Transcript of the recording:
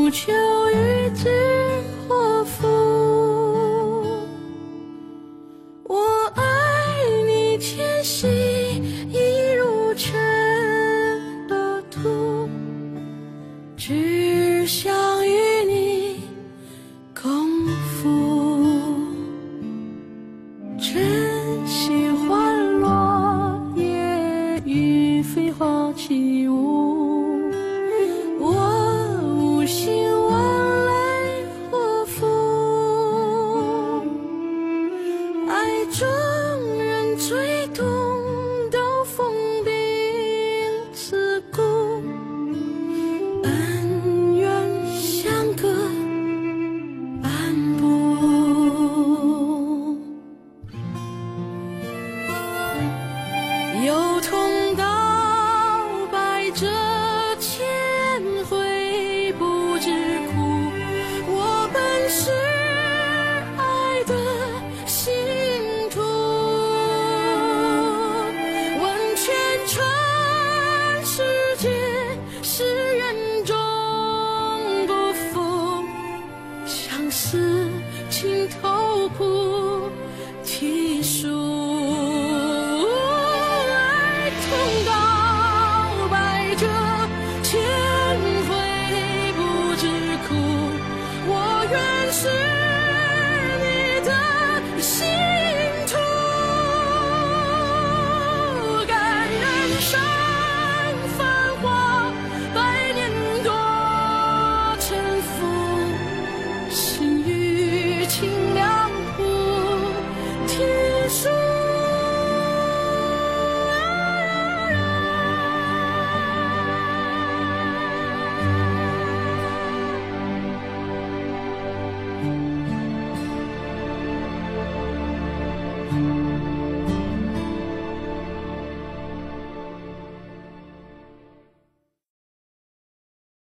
不求与之祸福。我爱你迁徙，一如尘的土，只想与你共赴。真喜欢落叶与飞花起舞，我无心挽来祸福。爱中人最懂得风冰刺骨，恩怨相隔半步。由痛到白这千回不知苦，我本是爱的信徒。问劝全世界，世人中不负，相思情头菩提树。是你的信徒，感人生繁华，百年多沉浮，心与情两菩提树。